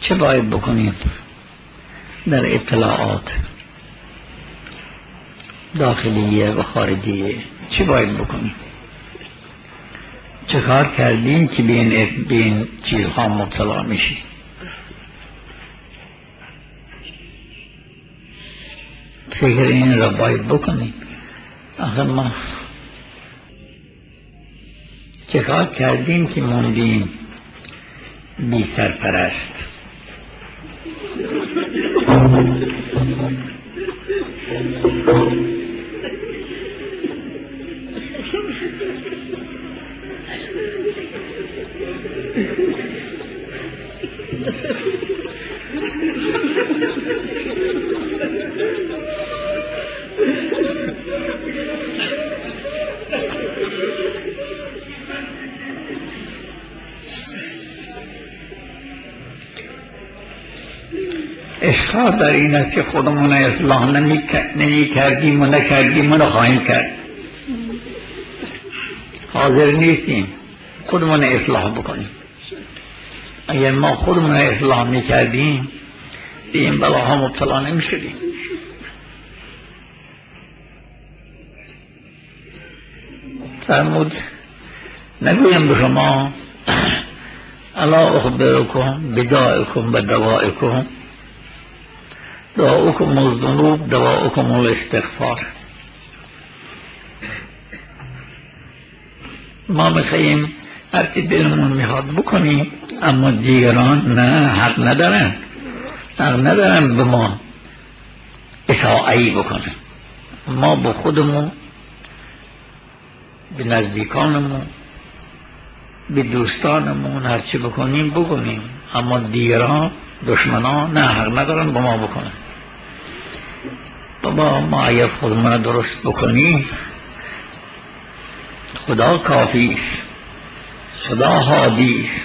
چه باید بکنیم در اطلاعات داخلیه و خارجیه؟ چه باید بکنیم؟ چه کار کردیم که به این چیزها مبتلا میشیم؟ فکر این را باید بکنیم. آخه ما چه کار کردیم که موندیم بی سرپرست؟ اشکال در این است که خودمون اصلاح نمی کردیم و نکردیم و نخواهیم کرد. حاضر نیستیم خودمون اصلاح بکنیم. اگر ما خودمون اصلاح می کردیم به این بلاها مبتلا نمی شدیم. فرمود نگویم به شما الا اخبرکم بدائکم و دوائکم، دعاؤکم الذنوب دواؤکم الاستغفار. ما میخواییم هرچی دلمون میخواد بکنیم، اما دیگران نه، حق ندارن به ما اطاعتی بکنن. ما با خودمون، به نزدیکانمون، به دوستانمون هرچی بکنیم، اما دیگران، دشمنان نه، حق ندارن به ما بکنن. بابا ما اگر خودمون درست بکنیم خدا کافی است، خدا هادی است.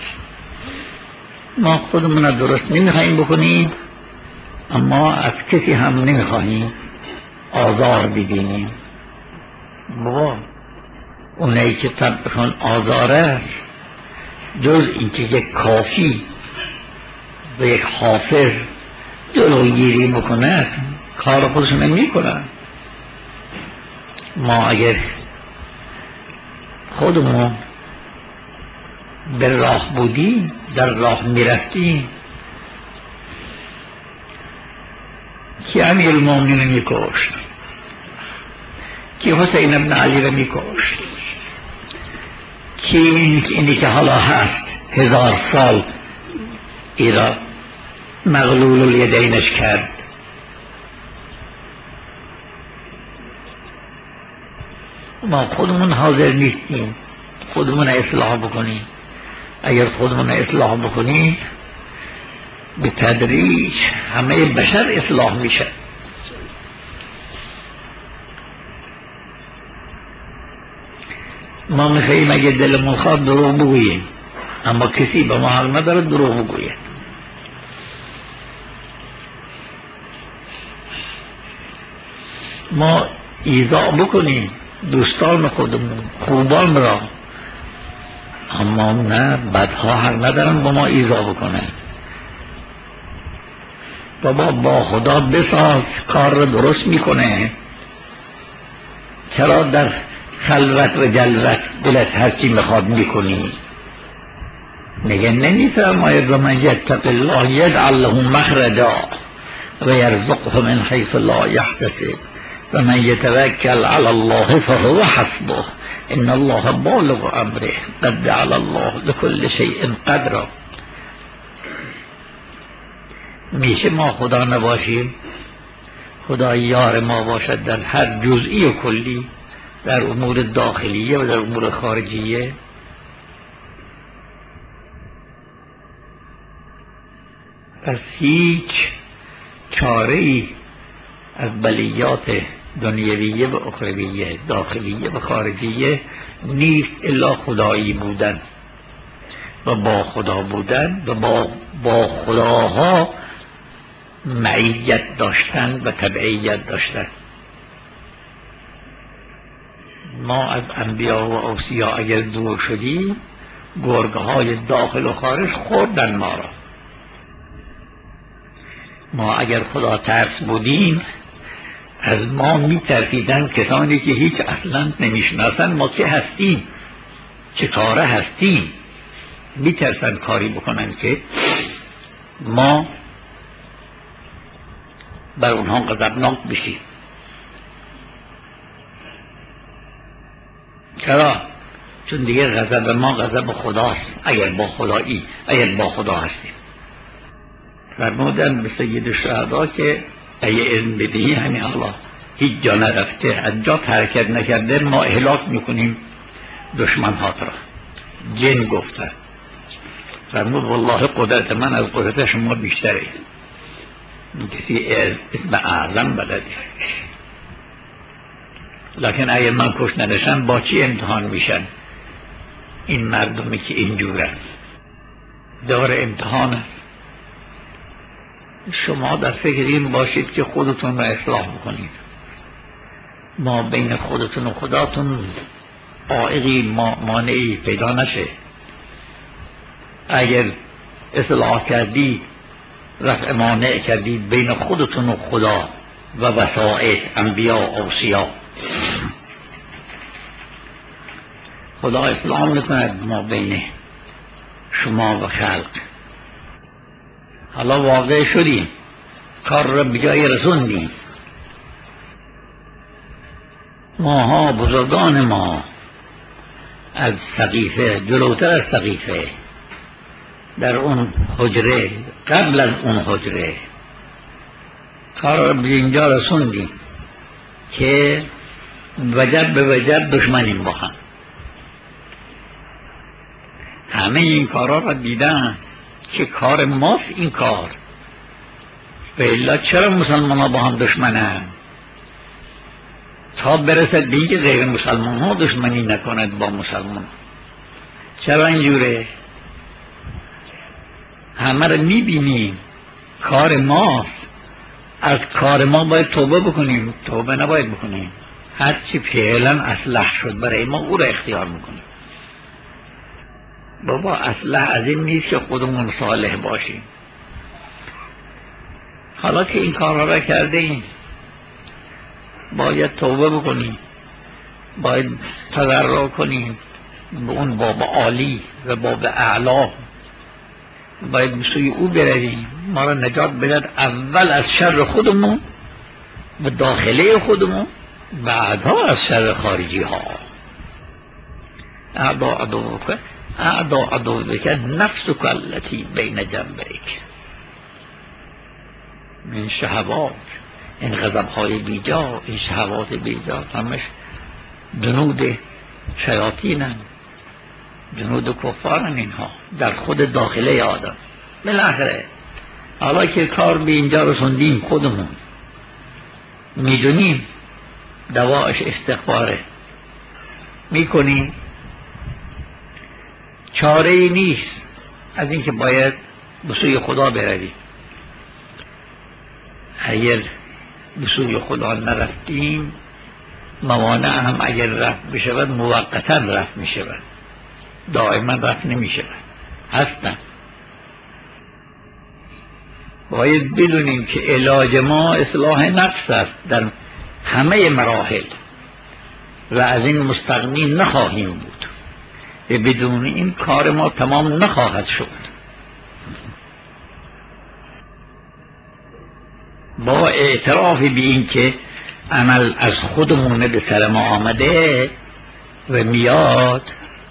ما خودمون درست نمیخوایم بکنیم، اما از کسی هم نمیخواهیم آزار ببینیم. بابا اونایی که طبعشون آزار است، جز اینکه یک کافی و یک حافظ جلوگیری بکنه کار خودشون نمی کنن. ما اگر خودمون به راه بودیم، در راه میرفتیم، که امیر المومنین می کشت، که حسین ابن علی رو می کشت، که اینی که حالا هست 1000 سال ایران مغلول الیدینش کرد. ما خودمون حاضر نیستیم خودمون اصلاح بکنیم. اگر خودمون اصلاح بکنیم به تدریج همه بشر اصلاح میشه. ما میخواییم اگه دلمون خواد دروغ بگوییم، اما کسی به ما حق نداره دروغ بگوید. ما ایذا بکنیم دوستان خودمون، خوبان را، اما نه، بدها حق ندارن با ما ایذا بکنن. بابا با خدا بساز، کار را درست میکنه. چرا در خلوت و جلوت دلت هرچی میخواد میکنی؟ میگه نمیفرماید و من یتق الله یجعل له مخرجا و یرزقه من حیث لا یحتسب و من یتوکل علی الله فهو حسبه ان الله بالغ امره قد جعل الله لكل شیء قدرا. میشه ما خدا نباشیم، خدا یار ما باشد در هر جزئی و کلی، در امور داخلیه و در امور خارجیه؟ پس هیچ چاره‌ای از بلیات دنیویه و اخرویه، داخلیه و خارجیه نیست الا خدایی بودن و با خدا بودن و با خداها معیت داشتن و تبعیت داشتن. ما از انبیا و اوصیا اگر دور شدیم، گرگهای داخل و خارج خوردن ما را. ما اگر خدا ترس بودیم از ما میترسیدن کسانی که هیچ اصلا نمیشناسن ما که هستیم، چه کاره هستیم، میترسن کاری بکنن که ما بر اونها غضبناک بشیم. چرا؟ چون دیگه غضب ما غضب خداست. اگر با خدا هستیم. فرمودن به سید الشهدا که اگه علم بدهی همین حالا هیچ جا نرفته، از جا حرکت نکرده، ما اهلاک میکنیم دشمن ها را. جن گفتن. فرمود والله قدرت من از قدرت شما بیشتره. کسی اسم اعظم بلده. لکن اگر من کش ننشم با چی امتحان میشن این مردمی که اینجورن؟ دار امتحان است. شما در فکر این باشید که خودتون را اصلاح بکنید. ما بین خودتون و خداتون عائقی مانعی پیدا نشه. اگر اصلاح کردید رفع مانع کردید بین خودتون و خدا و وسائط انبیا و اوصیا. خدا اصلاح میکند ما بین شما و خلق. حالا واقع شدیم، کار را به جای رسوندیم. ماها بزرگان ما از سقیفه، جلوتر از سقیفه، در اون حجره، قبل از اون حجره کار را به اینجا رسوندیم که وجب به وجب دشمنیم با هم. همه این کارا را دیدن که کار ماست این کار. و الا چرا مسلمان ها با هم دشمنن؟ تا برسد به اینکه غیر مسلمان ها دشمنی نکند با مسلمان. چرا اینجوره؟ همه را میبینیم کار ماست. از کار ما باید توبه بکنیم. توبه نباید بکنیم. هرچی فعلا اصلح شد برای ما او را اختیار میکنیم. بابا اصلح از این نیست که خودمون صالح باشیم. حالا که این کارها را کرده ایم باید توبه بکنیم، باید تضرع کنیم به اون باب عالی و باب اعلا، باید به سوی او برویم ما را نجات بدهد، اول از شر خودمون و داخله خودمون، بعدها از شر خارجی ها. اعدا عدوک نفسک التی بین جنبیک من شهوات. این غضب های بیجا، این شهوات بیجا همش جنود شیاطینن، جنود کفارن. اینها در خود داخله آدم. بالاخره حالا که کار به اینجا رسوندیم خودمون میدونیم دواش استغفاره میکنیم، چاره ای نیست از اینکه باید به سوی خدا برویم. اگر به سوی خدا نرفتیم موانع هم اگر رفت بشود موقتا رفت میشود، دائما رفت نمیشود، هستن. باید بدونیم که علاج ما اصلاح نفس است در همه مراحل و از این مستغنی نخواهیم بود. بدون این کار ما تمام نخواهد شد. با اعتراف به این که عمل از خودمون به سر ما آمده و میاد،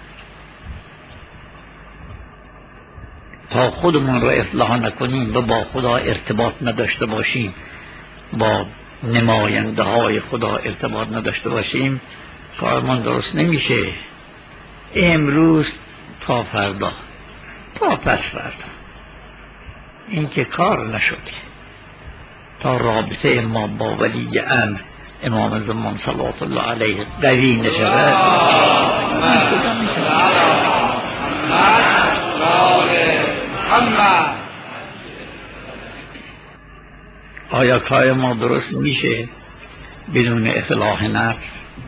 تا خودمون را اصلاح نکنیم و با خدا ارتباط نداشته باشیم، با نماینده های خدا ارتباط نداشته باشیم، کارمان درست نمیشه. امروز تا فردا، تا پس فردا، این که کار نشد تا رابطه ما با ولی امر امام زمان صلوات الله علیه قوی نشود. آیا کار ما درست میشه بدون اصلاح نفس؟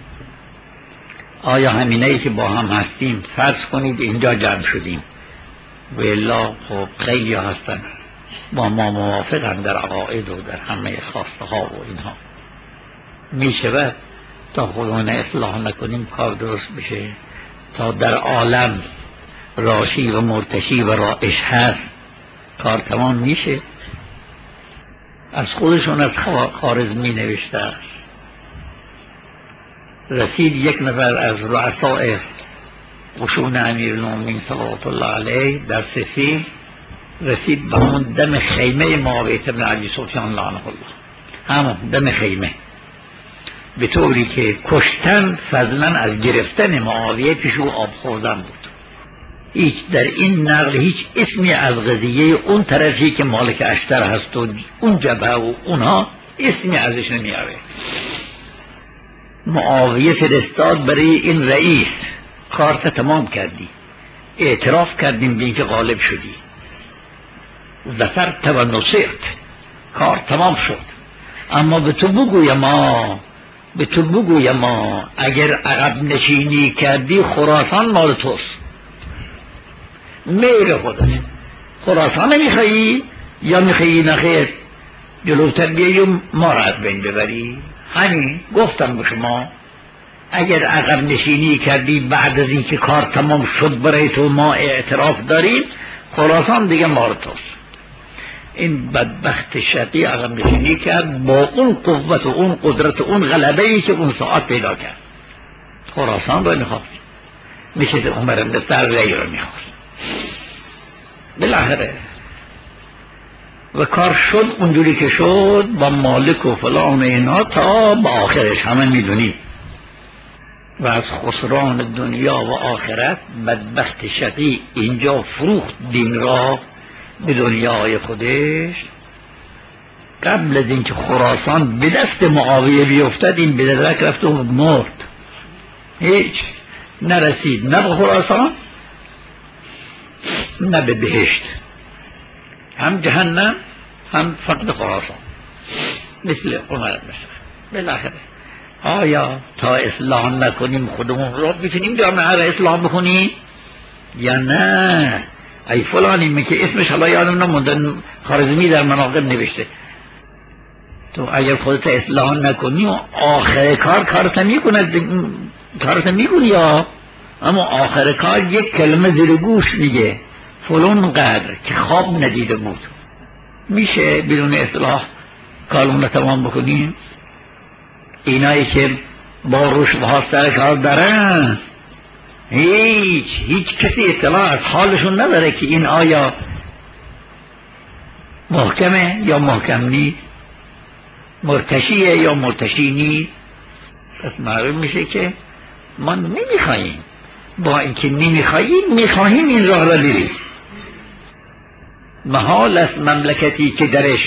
آیا همینایی که با هم هستیم، فرض کنید اینجا جمع شدیم و الا خب خیلی هستن با ما موافقن در عقاید و در همه خواسته ها و اینها. می شود تا خودمون اصلاح نکنیم کار درست بشه؟ تا در عالم راشی و مرتشی و رائش هست کار تمام میشه؟ از خودشون از خوارزمی نوشته است. رسید یک نفر از رؤساء قشون امیرالمومنین صلوات الله علیه در صفین، رسید به همون دم خیمه معاویه بن ابی سفیان لعنه الله، همون دم خیمه، به طوری که کشتن فضلا از گرفتن معاویه پیش او آب خوردن بود. هیچ در این نقل هیچ اسمی از قضیه اون طرفی که مالک اشتر هست و اون جبهه و اونها اسمی ازش نمیاره. معاویه فرستاد برای این رئیس، کارت تمام کردی، اعتراف کردیم به اینکه غالب شدی، ظفرت و نصرت، کار تمام شد، اما به تو بگویم ما اگر عقب نشینی کردی خراسان مال توست، میل خودت. خراسان نمیخوایی یا میخوایی نخیر جلوتر بیایی ما را از بین ببری؟ همین گفتم به شما، اگر عقب نشینی کردی بعد از اینکه کار تمام شد برای تو ما اعتراف داریم، خراسان دیگه مال توست. این بدبخت شقی عقب نشینی کرد با اون قوت و اون قدرت و اون غلبه‌ای که اون ساعت پیدا کرد. خراسان رو میخواست، مثل عمر بن سعد رو میخواست. بالاخره و کار شد اونجوری که شد با مالک و فلان اینا تا با آخرش همه میدونیم. و از خسران دنیا و آخرت بدبخت شقی اینجا فروخت دین را به دنیای خودش. قبل از اینکه خراسان به دست معاویه بیفتد این به درک رفت و مرد، هیچ نرسید نه به خراسان نه به بهشت، هم جهنم هم فقط خراسان، مثل عمر بن بالاخره. آیا تا اصلاح نکنیم خودمون رو میتونیم جامعه را اصلاح بکنیم یا نه؟ ای فلانی که اسمش حالا یادم نموندن، خارزمی در مناقب نوشته، تو اگر خودت اصلاح نکنی و آخر کارت میکنی یا اما آخر کار یک کلمه زیر گوش میگه فلان قدر که خواب ندیده بود. میشه بدون اصلاح کارمون تمام بکنیم؟ اینایی که با رشوه ها سر کار دارن هیچ کسی اطلاع از حالشون نداره که این آیا محکمه یا محکم نیست، مرتشیه یا مرتشی نیست. پس معلوم میشه که ما نمیخواییم، با اینکه نمیخواییم میخواهیم این راه را بریم. محال است مملکتی که درش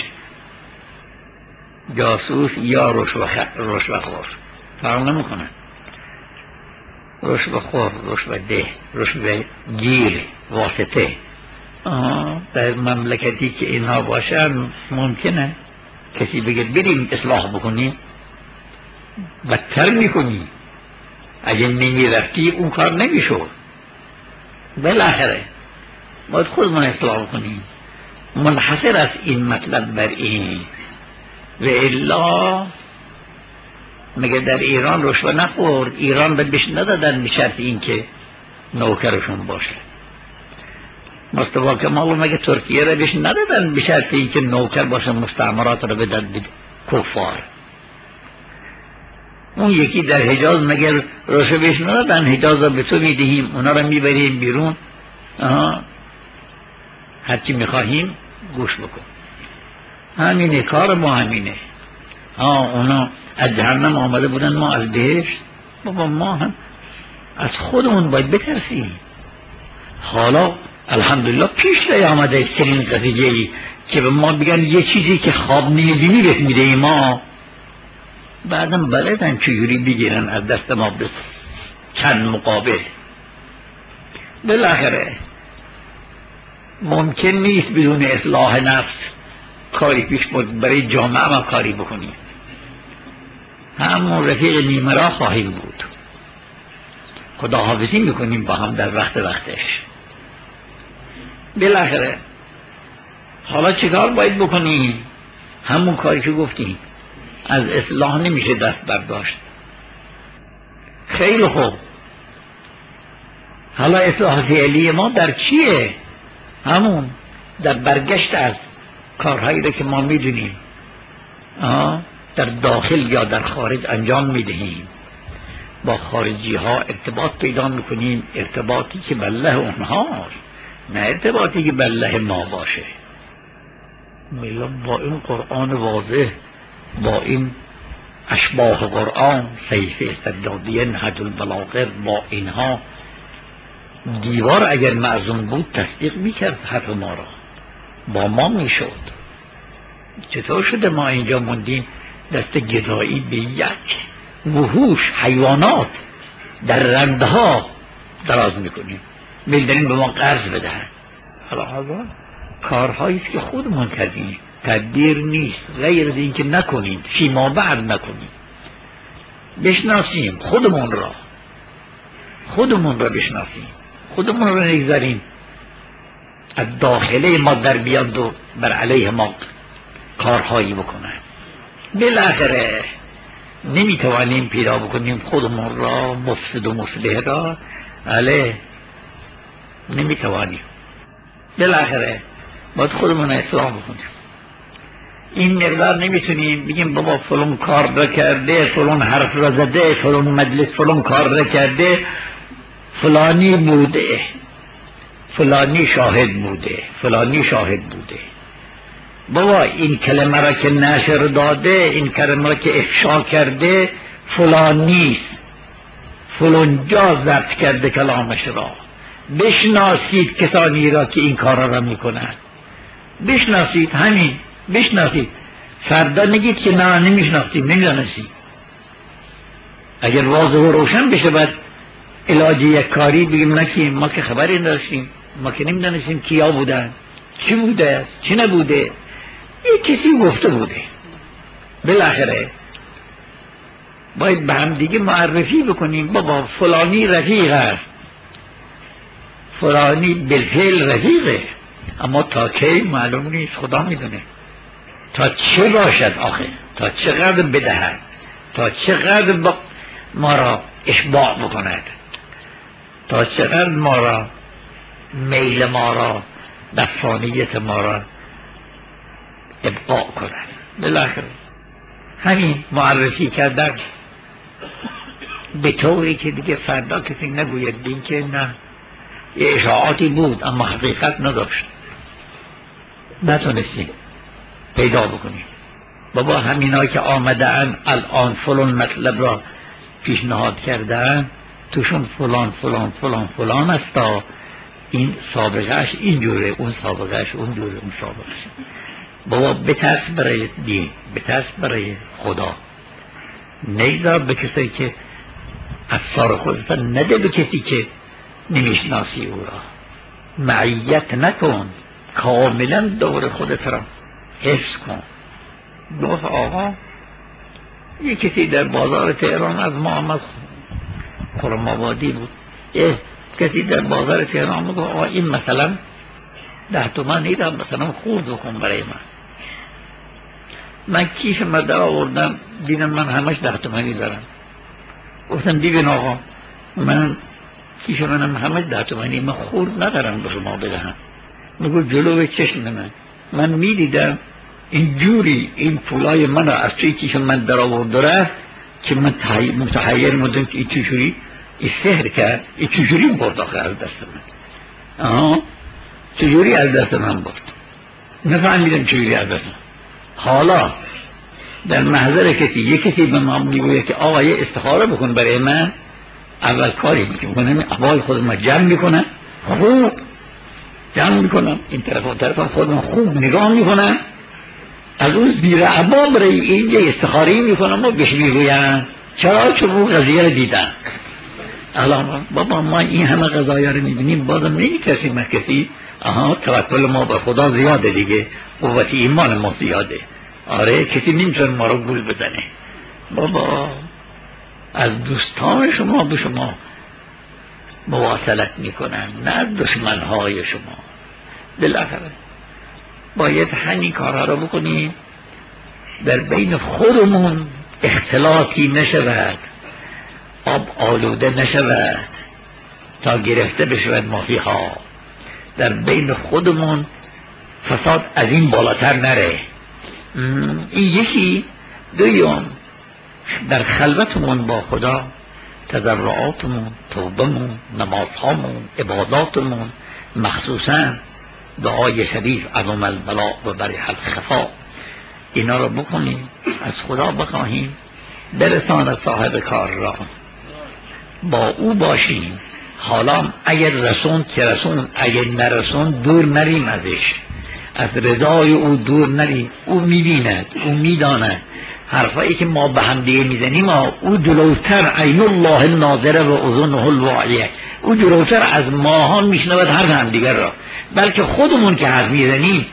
جاسوس یا رشوه‌خور فرق نمیکنه، رشوه‌خور، رشوه‌ده، رشوه‌گیر، واسطه، در مملکتی که اینها باشن ممکنه کسی بگه بریم اصلاح بکنیم، بدتر میکنی. اگه نمیرفتی اون کار نمیشود. بالاخره باید خودمون اصلاح کنیم. منحصر از این مطلب بر این و الا مگه در ایران رشوه نخورد؟ ایران باید بهش ندادن به شرط این که نوکرشون باشه. مصطفی کمال مگه ترکیه را بهش ندادن به شرط این که نوکر باشه، مستعمرات را بدن به کفار. اون یکی در حجاز مگر رشوه بهش ندادن؟ حجاز را به تو میدهیم، اونا را میبریم بیرون، هرچی میخواهیم گوش بکن. همینه کار ما، همینه. اونا از جهنم آمده بودن، ما از بهشت. بابا ما هم از خودمون باید بترسیم. حالا الحمدلله پیش آمده چنین قضیه‌ای که به ما بگن یه چیزی که خواب نمی‌بینی بهت میده، ما بعدم بلدن چجوری بگیرن از دست ما به چند مقابل. بالاخره ممکن نیست بدون اصلاح نفس کاری پیش برای جامعه ما کاری بکنیم. همون رفیق نیمه راه خواهیم بود. خداحافظی میکنیم با هم در وقتش. بالاخره حالا چیکار باید بکنیم؟ همون کاری که گفتیم، از اصلاح نمیشه دست برداشت. خیلی خوب، حالا اصلاح فعلی ما در چیه؟ همون در برگشت از کارهایی که ما میدونیم در داخل یا در خارج انجام میدهیم، با خارجی ها ارتباط پیدا میکنیم، ارتباطی که بله اونهاست، نه ارتباطی که بله ما باشه. با این قرآن واضح، با این اشباح قرآن، سیف استدادیه، نهج البلاغه، با اینها دیوار اگر معزون بود تصدیق میکرد حرف ما را، با ما میشد. چطور شده ما اینجا موندیم دست گدایی به یک وحوش حیوانات در رنده ها دراز میکنیم، میلدنیم به ما قرض بدهن. حالا کارهایی است که خودمون کردیم، تدبیر نیست، غیر از این که نکنیم، فیما بعد نکنیم. بشناسیم خودمون را بشناسیم، خودمون را نگذاریم از داخله ما در بیاد و بر علیه ما کارهایی بکنن. بالاخره نمیتوانیم پیدا بکنیم خودمون را، مفسد و مصلح را، نمیتوانیم. بالاخره باید خودمون اصلاح بکنیم. این مقدار نمیتونیم بگیم بابا فلان کار را کرده، فلان حرف را زده، فلان مجلس فلان کار را کرده، فلانی بوده، فلانی شاهد بوده. بابا این کلمه را که نشر داده، این کلمه را که افشا کرده فلان نیست، فلان جا ضبط کرده کلامش را. بشناسید کسانی را که این کارا را میکنند، بشناسید، همین بشناسید. فردا نگید که نه نمیشناختیم، نمیدانستیم. اگر واضح و روشن بشه بعد علاج یک کاری بگیم نکیم، ما که خبری نداشتیم، ما که نمیدانستیم کیا بودن، چی بوده، چی نبوده، یک کسی گفته بوده. بالاخره باید به هم دیگه معرفی بکنیم بابا فلانی رفیق است، فلانی بالفعل رفیقه، اما تا کی معلوم نیست، خدا میدونه. تا چه باشد آخه، تا چقدر بدهد، تا چقدر ما را اشباع بکند، تا چقدر ما را میل ما را، دفانیت ما را ابقاء کند. بالاخره همین معرفی کردن به طوری که دیگه فردا کسی نگوید بین که نه یه اشاعاتی بود اما حقیقت نداشت، نتونستیم پیدا بکنیم. بابا همینا که آمدن الان فلان مطلب را پیشنهاد کردن، توشون فلان فلان فلان فلان استا، این سابقهش اینجوره، اون سابقهش اونجوره، اون سابقهش. بابا بترس برای دین، بترس برای خدا، نگذار به کسی که افسار خودت نده به کسی که نمیشناسی او را. معیت نکن، کاملا دور خودت را حفظ کن. دوست آقا یک کسی در بازار تهران از ما آمد، خرم آبادی بود، کسی در بازار تهران آمد آقا این مثلا 10 تومن نیدم، مثلا خورد بکن برای من کیش مدر آوردم، دیدم من همش 10 تومنی دارم. گفتم دیگه آقا من کیش منم همش 10 تومنی، من خورد ندارم به شما بدهم. میگو جلو چشم من میدیدم اینجوری این پولای من از توی کیش من در آورده که من متحیر بودم که این چجوری این سحر کرد، این چجوری برد آخه از دست من، چجوری از دست من برد، نفهمیدم چجوری از دست من. حالا در محضر کسی یک کسی به ما میگویه که آقا یه استخاره بکن برای من، اول کاری میکنم احوال خودم جمع میکنم، خوب جمع میکنم، این طرف و طرف خودم خوب نگاه میکنم، از اون زیر عبا برای این یه استخاری میکنم و بهش میگویم چرا چون اون قضیه رو دیدن. الان بابا ما این همه قضایا رو میبینیم بازم نمیترسیم از کسی. توکل ما به خدا زیاده دیگه، قوت ایمان ما زیاده. آره کسی نمیتونه ما رو گول بزنه. بابا از دوستان شما به شما مواصلت میکنن، نه از دشمنهای شما. بالاخره باید همین کارها رو بکنیم، در بین خودمون اختلاطی نشود، آب آلوده نشود تا گرفته بشود ماهی‌ها، در بین خودمون فساد از این بالاتر نره. این یکی. دوم، در خلوتمون با خدا، تضرعاتمون، توبهمون، نمازهامون، عباداتمون، مخصوصا دعای شریف عظم البلاء و بریح الخفا، اینا رو بکنیم، از خدا بخواهیم برساند صاحب کار را، با او باشیم. حالا اگر رسون که رسون، اگر نرسون دور نریم ازش، از رضای او دور نریم. او میبیند، او میداند حرفایی که ما به هم دیگه میزنیم، او جلوتر، عین الله الناظره و اذنه الواعیه، او جلوتر از ماها میشنود حرف هم دیگر را، بلکه خودمون که حرف میزنیم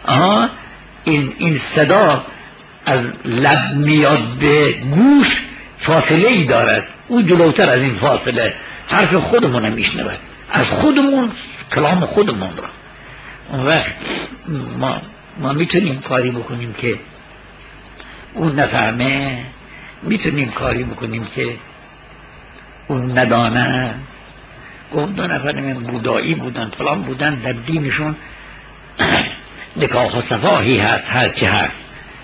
این صدا از لب میاد به گوش فاصله ای دارد، او جلوتر از این فاصله حرف خودمون هم میشنود، از خودمون، کلام خودمون را. اون وقت ما میتونیم کاری بکنیم که اون نفهمه، میتونیم کاری بکنیم که اون ندانه. گفت 2 نفر من بودایی بودن، فلان بودن، در دینشون نکاح و صفاحی هست، هرچی هست،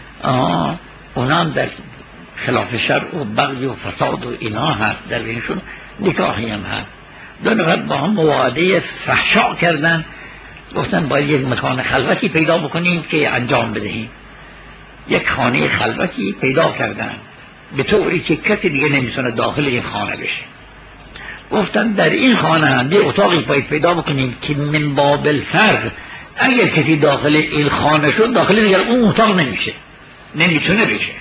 اونا هم در خلاف شرع و بغی و فساد و اینا هست، در بینشون نکاحی هم هست. 2 نفر با هم مواعده فحشا کردن، گفتن باید یک مکان خلوتی پیدا بکنیم که انجام بدهیم. یک خانه خلوتی پیدا کردن به طوری که کسی دیگه نمیتونه داخل این خانه بشه. گفتن در این خانه هم یه اتاقی باید پیدا بکنیم که من باب الفرض اگر کسی داخل این خانه شد، داخل دیگر اون اتاق نمیشه، نمیتونه بشه.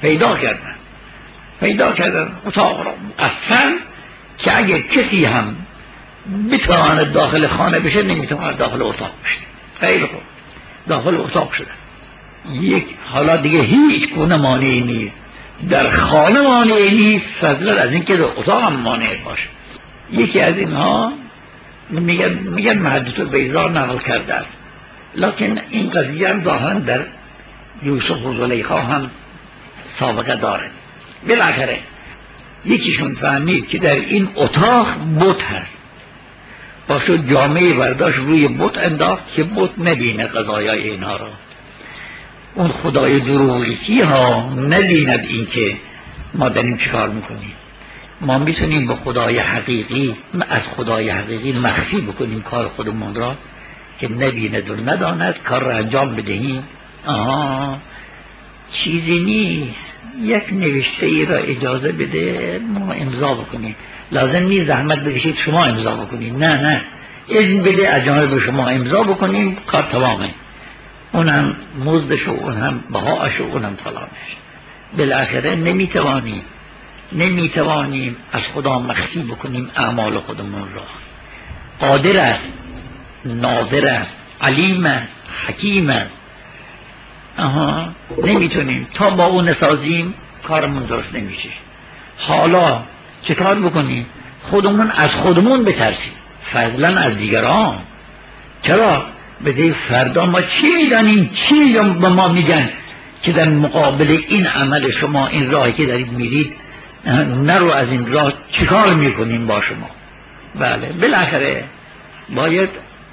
پیدا کردن اتاق را مقفل که اگر کسی هم بتونه داخل خانه بشه، نمیتونه داخل اتاق بشه. خیلی خوب، داخل اتاق شده. حالا دیگه هیچ گونه مانعی نیست، در خانه مانعی نیست، فضلا از این که در اتاق هم مانع باشه. یکی از اینها میگن محدث بیضا نقل کرده است، لکن این قضیه هم ظاهرا در یوسف و زلیخا هم سابقه داره. بالاخره یکیشون فهمید که در این اتاق بت هست، باشد جامعه برداشت روی بت انداخت که بت نبینه قضایای اینها را، اون خدای دروغی ها نبیند این که ما داریم چی کار میکنیم. ما میتونیم به خدای حقیقی، از خدای حقیقی مخفی بکنیم کار خودمون را که نبیند و نداند، کار را انجام بدهیم. چیزی نیست، یک نوشته ای را اجازه بده ما امضا بکنیم، لازم نیست زحمت بکشید شما امضا بکنید، نه اذن بده از جانب شما امضا بکنیم، کار تمامه. اونم مزدش و اونم بهاش و اونم فلانش. بالاخره نمیتوانیم از خدا مخفی بکنیم اعمال خودمون را. قادر است، ناظر است، علیم است، حکیم است. نمیتونیم تا با اون نسازیم کارمون درست نمیشه. حالا چه کار بکنیم؟ خودمون از خودمون بترسیم، فضلا از دیگران. چرا؟ بده فردا ما چی میدانیم، چی به ما میگن که در مقابل این عمل شما، این راهی که دارید میرید، نرو از این راه، چی کار میکنیم با شما؟ بله، بالاخره باید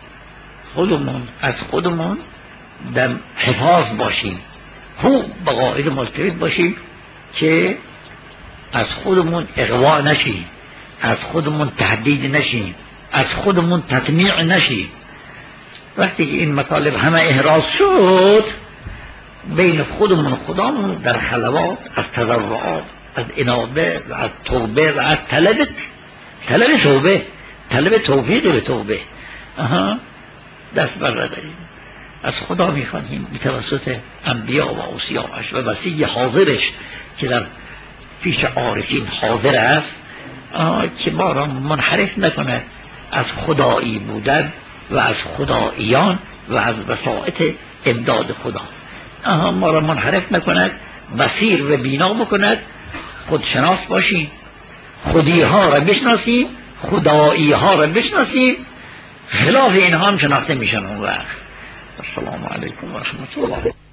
از خودمون در حفاظ باشیم، خوب به قاعده ملتفت باشیم که از خودمون اغوا نشیم، از خودمون تهدید نشیم، از خودمون تطمیع نشیم. وقتی که این مطالب همه احراز شد، بین خودمون و خدامون در خلوات، از تضرعات، از انابه و از توبه و از طلب توبه، طلب توفیق به توبه، دست برداریم، از خدا میخواهیم توسط انبیا و اوصیاش و وصی حاضرش که در پیش عارفین حاضر است، که ما را منحرف نکنه از خدایی بودن و از خداییان و از وسائط امداد خدا. ما را منحرف نکند، بصیر و بینا بکند، خودشناس باشیم، خودی ها را بشناسیم، خدایی ها را بشناسیم، خلاف اینها هم شناخته میشن. اون وقت السلام علیکم و رحمت الله.